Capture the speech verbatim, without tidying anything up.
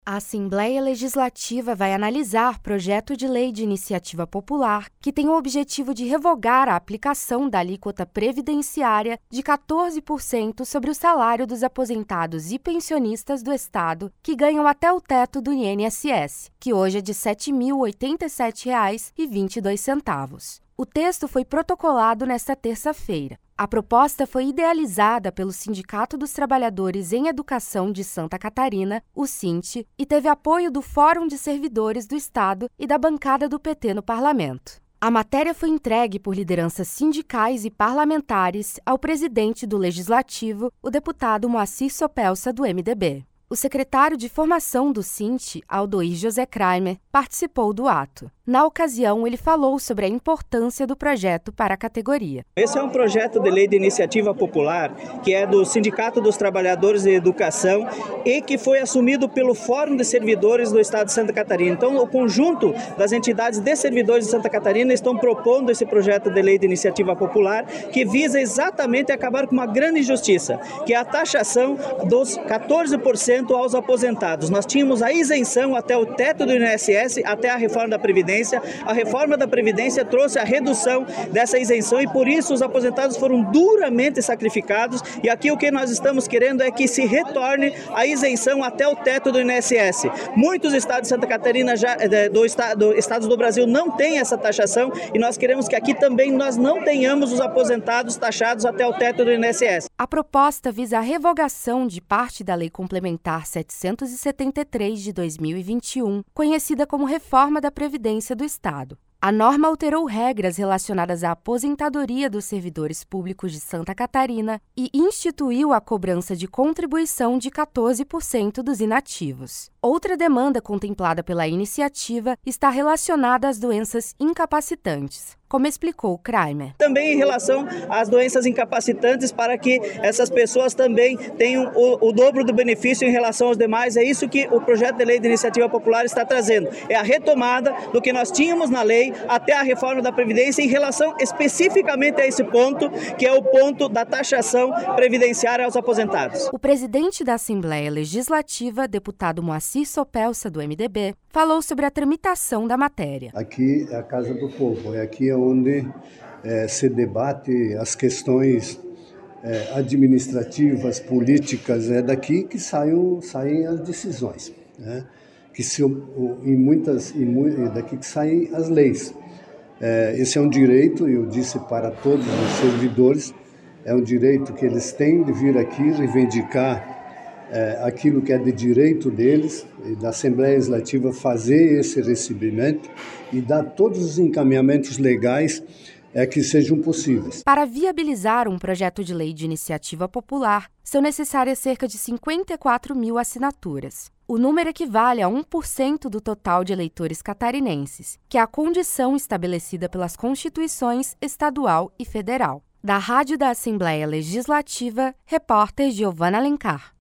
A Assembleia Legislativa vai analisar projeto de lei de iniciativa popular que tem o objetivo de revogar a aplicação da alíquota previdenciária de quatorze por cento sobre o salário dos aposentados e pensionistas do Estado que ganham até o teto do I N S S, que hoje é de sete mil e oitenta e sete reais e vinte e dois centavos. O texto foi protocolado nesta terça-feira. A proposta foi idealizada pelo Sindicato dos Trabalhadores em Educação de Santa Catarina, o SINT, e teve apoio do Fórum de Servidores do Estado e da bancada do P T no parlamento. A matéria foi entregue por lideranças sindicais e parlamentares ao presidente do Legislativo, o deputado Moacir Sopelsa, do M D B. O secretário de Formação do SINT, Aldoir José Kramer, participou do ato. Na ocasião, ele falou sobre a importância do projeto para a categoria. Esse é um projeto de lei de iniciativa popular que é do Sindicato dos Trabalhadores de Educação e que foi assumido pelo Fórum de Servidores do Estado de Santa Catarina. Então, o conjunto das entidades de servidores de Santa Catarina estão propondo esse projeto de lei de iniciativa popular que visa exatamente acabar com uma grande injustiça, que é a taxação dos quatorze por cento aos aposentados. Nós tínhamos a isenção até o teto do I N S S, até a reforma da Previdência. A reforma da Previdência trouxe a redução dessa isenção e por isso os aposentados foram duramente sacrificados e aqui o que nós estamos querendo é que se retorne a isenção até o teto do I N S S. Muitos estados de Santa Catarina, já, do estado, estados do Brasil não têm essa taxação e nós queremos que aqui também nós não tenhamos os aposentados taxados até o teto do I N S S. A proposta visa a revogação de parte da Lei Complementar setecentos e setenta e três de dois mil e vinte e um, conhecida como Reforma da Previdência do Estado. A norma alterou regras relacionadas à aposentadoria dos servidores públicos de Santa Catarina e instituiu a cobrança de contribuição de quatorze por cento dos inativos. Outra demanda contemplada pela iniciativa está relacionada às doenças incapacitantes, como explicou Kramer. Também em relação às doenças incapacitantes, para que essas pessoas também tenham o, o dobro do benefício em relação aos demais. É isso que o projeto de lei de iniciativa popular está trazendo. É a retomada do que nós tínhamos na lei até a reforma da Previdência em relação especificamente a esse ponto, que é o ponto da taxação previdenciária aos aposentados. O presidente da Assembleia Legislativa, deputado Moacir Sopelsa, do M D B, falou sobre a tramitação da matéria. Aqui é a Casa do Povo, é aqui onde é, se debate as questões é, administrativas, políticas, é daqui que saem, saem as decisões, né? Que se, em muitas, em, daqui que saem as leis. É, esse é um direito, eu disse para todos os servidores, é um direito que eles têm de vir aqui reivindicar é, aquilo que é de direito deles, e da Assembleia Legislativa fazer esse recebimento e dar todos os encaminhamentos legais é, que sejam possíveis. Para viabilizar um projeto de lei de iniciativa popular, são necessárias cerca de cinquenta e quatro mil assinaturas. O número equivale a um por cento do total de eleitores catarinenses, que é a condição estabelecida pelas Constituições estadual e federal. Da Rádio da Assembleia Legislativa, repórter Giovana Alencar.